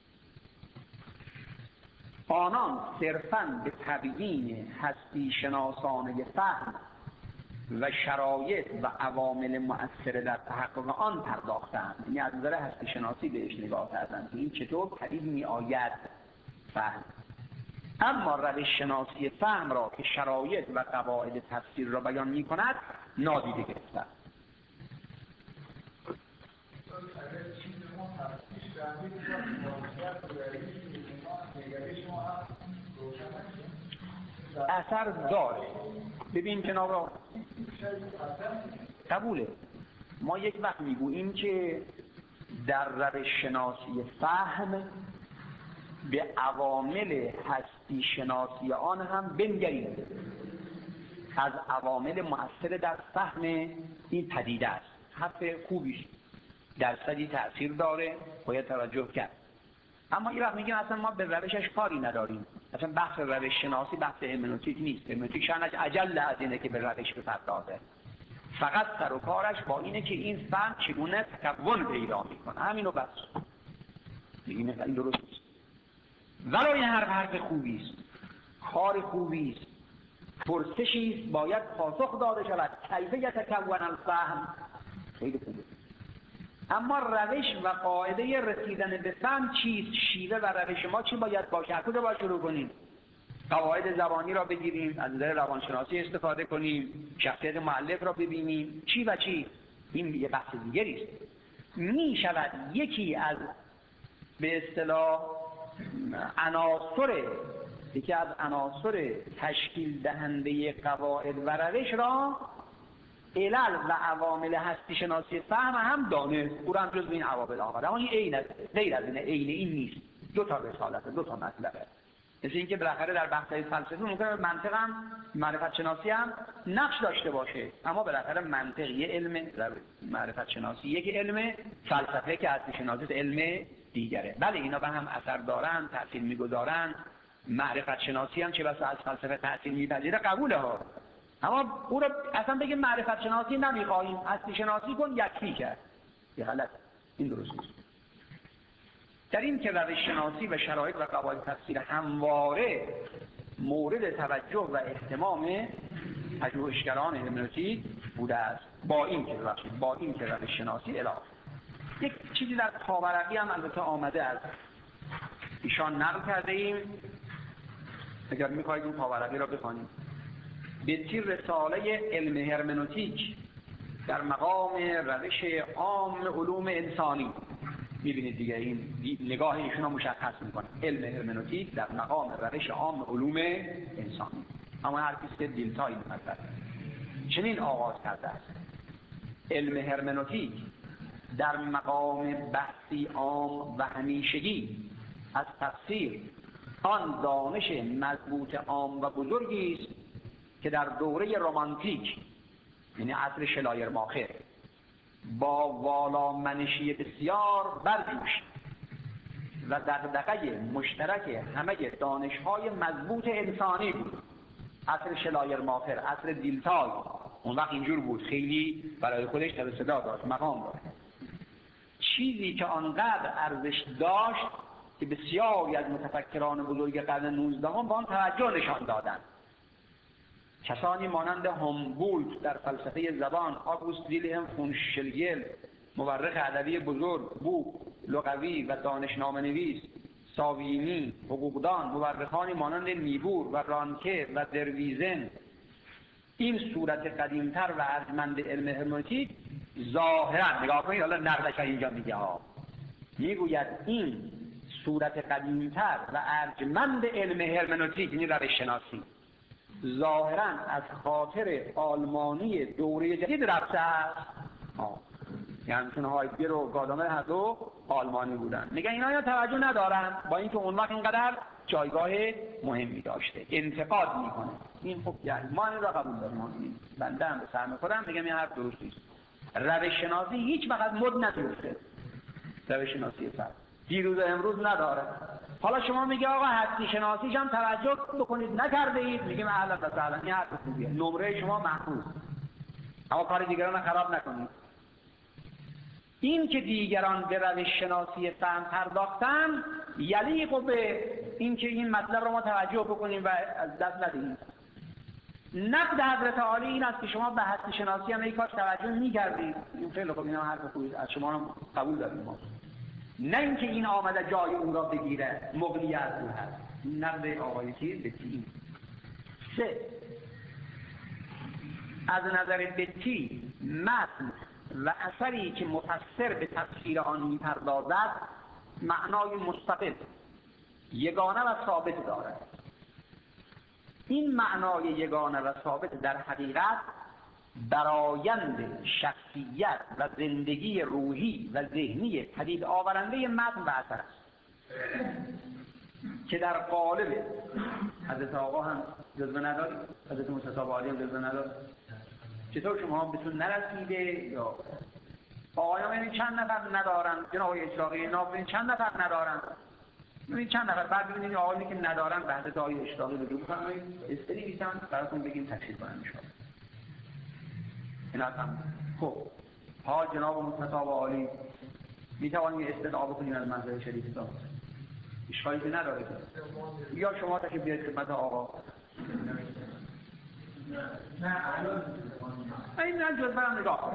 [SPEAKER 1] آنان صرفاً به تبیین هستی شناسانه فهم و شرایط و عوامل مؤثر در تحقق آن پرداختند. یعنی از نظر هستی شناسی بهش نگاه کردند که این چطور پدید می آید فهم. اما روش شناسی فهم را که شرایط و قواعد تفسیر را بیان می کند نادیده گرفتند. اثر داره. ببین جناب را قبوله. ما یک وقت میگوییم که در روش شناسی فهم به عوامل هستی شناسی آن هم بنگریم. از عوامل مؤثر در فهم این پدیده است. حرف خوبیش درصدی تأثیر داره، باید توجه کرد. اما یه وقت میگیم اصلا ما به روشش کاری نداریم. اصلا بحث روش شناسی بحث هرمنوتیک نیست. هرمنوتیک شأنش عجل از اینه که به روش بپردازه. فقط سر و کارش با اینه که این فهم چگونه تکون پیدا میکنه. همینو بس. این درست نیست. ولای هر حرف خوبی است، کار خوبی است، پرسشی است باید پاسخ داده شود. کیف یتکون الفهم؟ خیلی خوبه. اما روش و قاعده رسیدن به فهم چیست؟ شیوه و روش ما چی باید باشه؟ از کجا باید شروع کنیم؟ قواعد زبانی را بگیریم، از نظر روانشناسی استفاده کنیم، شخصیت مؤلف را ببینیم، چی و چی؟ این یه بحث دیگری است. می شود یکی از به اصطلاح عناصر یکی از عناصر تشکیل دهنده قواعد و روش را علل و عوامل هستی شناسی فهم هم دانه او را هم جز این عوامل آقا. اما این غیر از اینه، عین این نیست. دو تا رسالت، دو تا مطلبه. مثل اینکه بالاخره در بحث‌های فلسفی ممکنه منطق هم معرفت شناسی هم نقش داشته باشه، اما بالاخره منطق یه علم، معرفت شناسی یک علم، فلسفه که هستی شناسی علم دیگره. بله اینا به هم اثر دارن، تأثیر می‌گذارن. معرفت شناسی هم چه بسا از فلسفه تأثیر می‌پذیره، قبوله ها. اما او را اصلا بگیم معرفت شناسی نمیخواهیم، هستی شناسی کن، یکفی کرد. یه غلط. این درست نیست. در این که روش شناسی و شرایط و قواعد تفسیر همواره مورد توجه و اهتمام پژوهشگران هرمنوتیک بوده است، با این که با این که روش شناسی اله. یک چیزی در پاورقی هم البته آمده است، ایشان نقل کرده ایم. اگر میخواهید این پاورقی را بخوانیم. به تیر رساله علم هرمنوتیک در مقام روش عام علوم انسانی. میبینید دیگه این نگاه ایشون رو مشخص میکنه. علم هرمنوتیک در مقام روش عام علوم انسانی. اما هر کسی که دیلتایی مطلب چنین آغاز کرده است: علم هرمنوتیک در مقام بحثی عام و همیشگی از تفسیر آن دانش مضبوط عام و بزرگی است که در دوره رمانتیک، یعنی عصر شلایرماخر، با والامنشی بسیار برجوشت و دغدغه مشترک همه دانش‌های مضبوط انسانی بود. عصر شلایرماخر، عصر دیلتای، اون وقت اینجور بود، خیلی برای خودش سر صدا داشت، مقام داشت. چیزی که آنقدر ارزش داشت که بسیاری از متفکران بزرگ قرن نوزدهم با آن توجه نشان دادند. کسانی مانند هومبولت در فلسفه زبان، آگوست ویلهلم فون شلگل مورخ ادبی بزرگ، بوک، لغوی و دانشنامه نویس، ساوینی، حقوقدان، مورخانی مانند نیبور و رانکه و درویزن. این صورت قدیمتر و ارجمند علم هرمنوتیک ظاهرا، نگاه کنید حالا نقدش اینجا میگه ها، میگوید این صورت قدیمتر و ارجمند علم هرمنوتیک، یعنی روش شناسی، ظاهرا از خاطر آلمانی دوره جدید رفته است. یعنی چون هایدگر و گادامر هر دو آلمانی بودن. میگن اینا یا توجه ندارن، با اینکه اون وقت اینقدر جایگاه مهمی داشته. انتقاد میکنه. این خب یعنی ما این را قبول داریم. بنده هم به سر میخورم میگم این حرف درست نیست. روش شناسی هیچ وقت مد نتونسته. روش شناسی فرد دیروز و امروز نداره. حالا شما میگه آقا هستی شناسیش هم توجه بکنید نکرده اید، میگیم اهلا و سهلا، این حرف خوبیه، نمره شما محفوظ. اما کار دیگران رو خراب نکنید. این که دیگران به روش شناسی فهم پرداختن یلیق به این که این مطلب رو ما توجه بکنیم و از دست ندهیم. نقد حضرت عالی این است که شما به هستی شناسی هم ای کاش توجه می‌کردید. این خیلی خوب، اینا حرف خوبی از شما هم قبول داریم ما. نه اینکه این آمده جای اون را بگیره، مغنی از اون هست. این نقد آقای چیز بتی. سه، از نظر بتی متن و اثری که مفسر به تفسیر آن می‌پردازد معنای مستقل، یگانه و ثابت دارد. این معنای یگانه و ثابت در حقیقت برآیند شخصیت و زندگی روحی و ذهنی پدید آورنده متن و اثر است که در قالب حضرت آقا هم جزوه ندارید، حضرت مصطفی عالی هم جزوه ندارید. چطور شما هم بهتون نرسیده یا آقایان این چند نفر ندارن؟ جناب اشراقی اینا چند نفر ندارن؟ این چند نفر بعد ببینید آقایی که ندارن به حضرت آقای اشراقی رجوع کنید، استریسن براتون بگیم تفسیر کنن ان شاء الله. اینا هم خب ها جناب مصطفی عالی می توانید استدعا بکنید از منظر شریفتان، اشکالی که نداره. یا شما تا که بیاید خدمت آقا این نه جز برم نگاه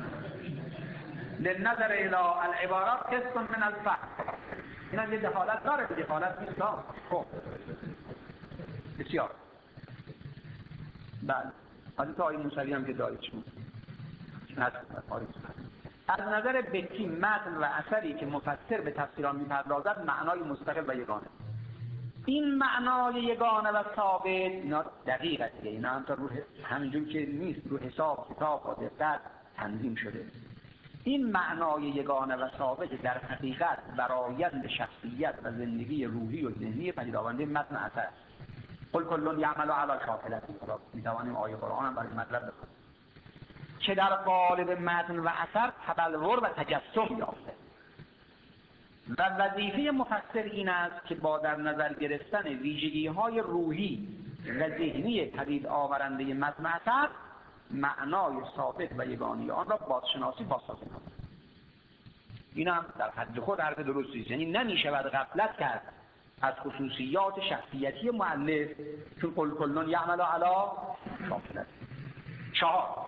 [SPEAKER 1] لنظر الى العبارات قسط من الفهم. این هم یه دخالت داره، دخالت نیست. خب بسیار بله، حضرت آقای موسوی هم که دارید شما از نظر بتی متن و اثری که مفسر به تفسیر آن می‌پردازد معنای مستقل و یگانه. این معنای یگانه و ثابت اینا دقیقه دیگه، اینا هم تا روح همینجور که نیست، رو حساب کتاب و دقت تنظیم شده. این معنای یگانه و ثابت در حقیقت برآیند شخصیت و زندگی روحی و ذهنی پدید آورنده متن اثر. قل کل یعمل علی شاکلته. می توانیم آیه قرآن هم برای مطلب بخونیم که در قالب متن و اثر تبلور و تجسم یافته و وظیفه مفسر این است که با در نظر گرفتن ویژگی‌های روحی و ذهنی پدید آورنده متن و اثر معنای ثابت و یگانه آن را بازشناسی بازسازی کند. این هم در حد خود حرف درستی است، یعنی نمی‌شود غفلت کرد از خصوصیات شخصیتی مؤلف، چون قل کل یعمل علی شاکلته. چهار،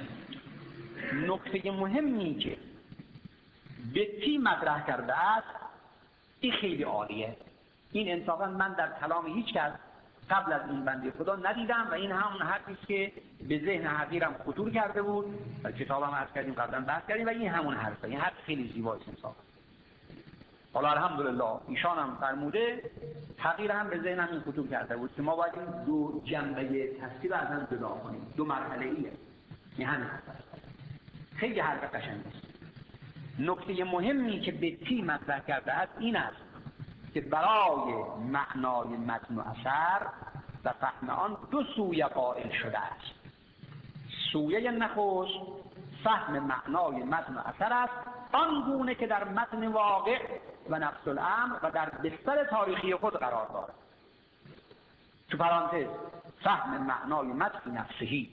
[SPEAKER 1] نکته مهمی که بتی مطرح کرده است این خیلی عالیه. این انصافا من در کلام هیچ کس قبل از این بنده خدا ندیدم و این همون حرفی است که به ذهن حقیرم خطور کرده بود و کتابم عرض کردیم قبلا بحث کردیم و این همون حرفه. این حرف خیلی زیباست انصافا. حالا الحمدلله ایشان هم فرموده، حقیر هم به ذهنم این خطور کرده بود که ما باید این دو جنبه تفسیر رو از هم جدا کنیم، دو مرحله ایه. این همین حرف خیلی حرف قشنگی است. نکته مهمی که بتی مطرح کرده است این است که برای معنای متن و اثر و فهم آن دو سویه قائل شده است. سویه نخست فهم معنای متن و اثر است، آن گونه که در متن واقع و نفس الامر و در بستر تاریخی خود قرار دارد. تو پرانتز فهم معنای متن نفسهی.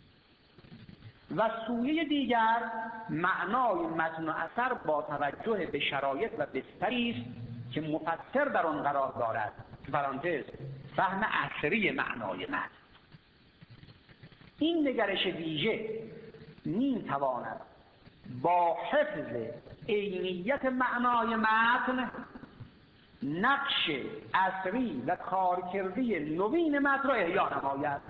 [SPEAKER 1] و سویه دیگر معنای متن و اثر با توجه به شرایط و بستری است که مفسر در آن قرار دارد. تو پرانتز فهم اثری معنای متن. این نگرش ویژه می تواند با حفظ عینیت معنای متن نقش اثری و کارکردی نوین متن را احیا نماید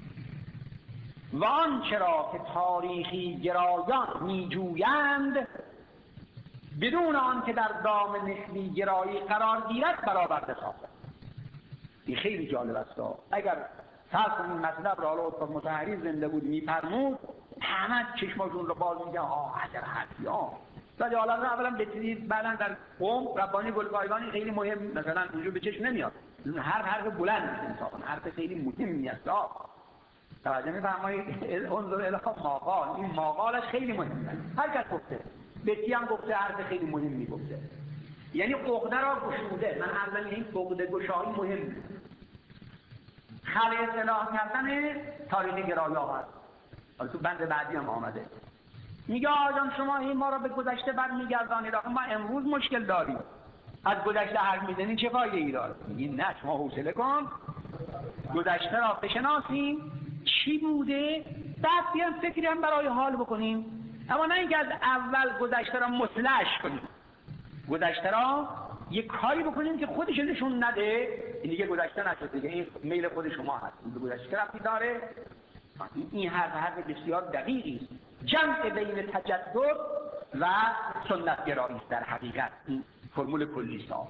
[SPEAKER 1] و آنچه را که تاریخی گرایان می جویند بدون آن که در دام نسبی گرایی قرار گیرد برآورده سازد. این خیلی جالب است. اگر فرض این مطلب را حالا استاد مطهری زنده بود میفرمود همه چشماشون رو باز میگن آه اگر حرفی ها ولی حالا اولا بتونید بعدا در قوم ربانی گلپایگانی خیلی مهم مثلا اونجا به چشم نمیاد. هر حرف بلند میشه انصافا، حرف خیلی مهمی است. توجه میفرمایید؟ انظر الی ماقال، این ماقالش خیلی مهمه. هر کس گفته، بتی هم گفته حرف خیلی مهمی گفته، یعنی عقده را گشوده. من اصلا این عقده گشایی مهمه. خلع اصطلاح کردن تاریخ گرایا هست. حالا تو بند بعدی هم آمده. میگه آجان شما این ما را به گذشته برمیگردانید، آخه ما امروز مشکل داریم، از گذشته حرف میزنید چه فایده ای داره؟ میگی نه شما حوصله کن، گذشته را بشناسیم چی بوده، بعد بیان فکری هم برای حال بکنیم، اما نه اینکه از اول گذشته را مصلحش کنیم، گذشته را یک کاری بکنیم که خودش نشون نده این دیگه گذشته نشد دیگه، این میل خود شما هست، این گذشته رفتی داره. این حرف حرف بسیار دقیقی است. جمع بین تجدد و سنت گرایی است در حقیقت این فرمول کلی سا.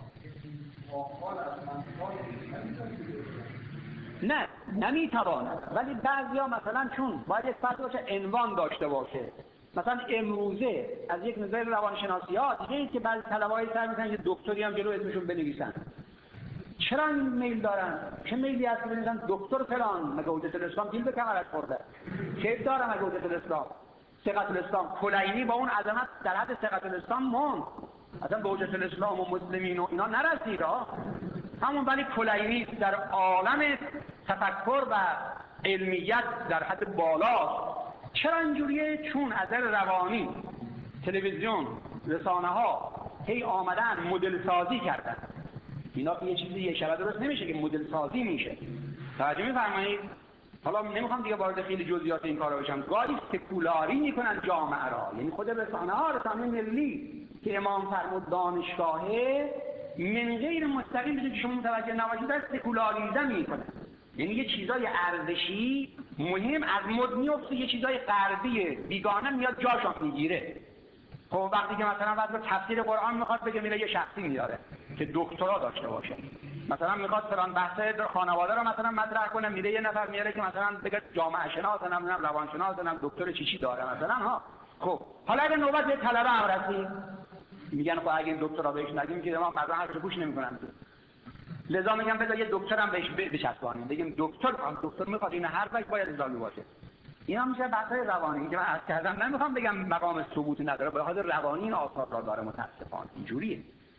[SPEAKER 1] نه نمیتواند، ولی بعضیا مثلا چون باید یک فرد باشه عنوان داشته باشه، مثلا امروزه از یک نظر روانشناسی ها دیگه این که بعضی طلبه‌های سر می‌زنن که دکتری هم جلو اسمشون بنویسن. چرا این میل دارن؟ چه میلی هست که بنویسن دکتر فلان؟ مگه حجت الاسلام دیل به کمرش خورده؟ کیف داره مگه حجت الاسلام؟ ثقة الاسلام کلینی با اون عظمت در حد ثقة الاسلام موند، اصلا به حجت الاسلام و مسلمین و اینا نرسید ها. همون ولی کلینی در عالم تفکر و علمیت در حد بالاست. چرا اینجوریه؟ چون از نظر روانی تلویزیون رسانه ها هی آمدن مدل سازی کردن. اینا که یه چیزی یه شبه درست نمیشه که مدل سازی میشه. توجه می‌فرمایید؟ حالا نمیخوام دیگه وارد خیلی جزئیات این کارا بشم. گاهی سکولاری میکنن جامعه را، یعنی خود رسانه ها، رسانه ملی که امام فرمود دانشگاهه من غیر مستقیم بشه که شما متوجه نباشید در سکولاریزم میکنن، یعنی یه چیزای ارزشی مهم از مد میفته، یه چیزای غربی بیگانه میاد جاشون میگیره. خب وقتی که مثلا بعد تفسیر قرآن میخواد بگه میره یه شخصی میاره که دکترا داشته باشه، مثلا میخواد فلان بحث خانواده رو مثلا مطرح کنه، میره یه نفر میاره که مثلا بگه جامعه شناس، نمیدونم روان شناس، نمیدونم دکتر چی چی داره مثلا ها. خب حالا اگه نوبت به طلبه هم رسید میگن خب اگه این دکترا بهش نگیم که ما مثلا حرفش گوش نمیکنن، لذا میگم بذار یه دکترم بهش بچسبونیم، بگیم دکتر دکتر میخواد این حرفش باید اجازه باشه. اینا میشه بحث‌های روانی که من عرض کردم، نمیخوام بگم مقام ثبوت نداره، به خاطر روانی این آثار را داره متاسفانه اینجوریه.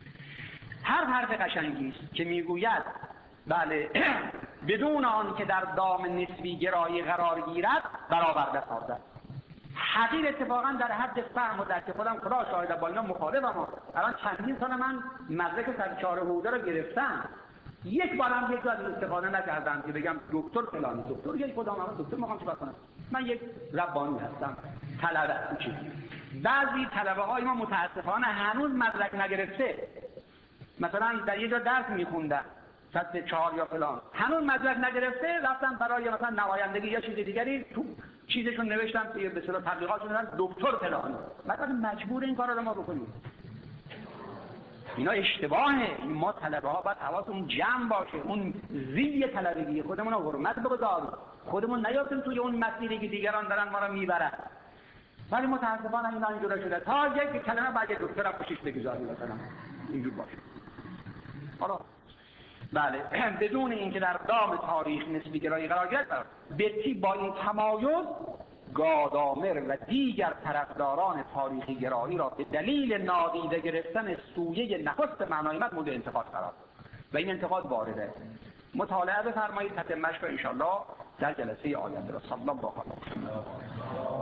[SPEAKER 1] هر حرف قشنگی است که میگوید بله بدون آن که در دام نسبی گرایی قرار گیرد برآورده سازد. حقیر اتفاقا در حد فهم و درک خودم خدا شاهد با اینا مخالفم. الان چندین سال من مدرک صد و چهار حوزه رو گرفتم، یک بارم یک از استفاده نکردم که بگم دکتر فلانی دکتر یک کدام من دکتر میخوام چیکار کنم. من یک ربانی هستم، طلبه چیزی. بعضی طلبه های ما متاسفانه هنوز مدرک نگرفته، مثلا در یه جا درس میخوندن صد چهار یا فلان، هنوز مدرک نگرفته، رفتن برای مثلا نمایندگی یا چیز دیگری تو چیزشون نوشتن که به اصطلاح تبلیغاتشون دادن دکتر فلان. مثلا مجبور این کارا رو ما بکنیم. اینا اشتباهه. ما طلبه ها باید حواسمون جمع باشه، اون زیل طلبگی خودمون رو حرمت بگذاریم، خودمون نیافتیم توی اون مسیری که دیگران دارن ما رو میبرن. ولی متاسفانه اینا اینجوری شده تا یک کلمه بعد دکتر هم خوشش بگذاریم مثلا اینجور باشه. حالا بله بدون اینکه در دام تاریخ نسبی گرایی قرار گیرد، بتی با این تمایز گادامر و دیگر طرفداران تاریخی گرایی را به دلیل نادیده گرفتن سویه نخست معنایمت مورد انتقاد قرار داد و این انتقاد وارده. مطالعه بفرمایید، تتمه‌اش رو انشاءالله در جلسه آینده. صلی الله علیه و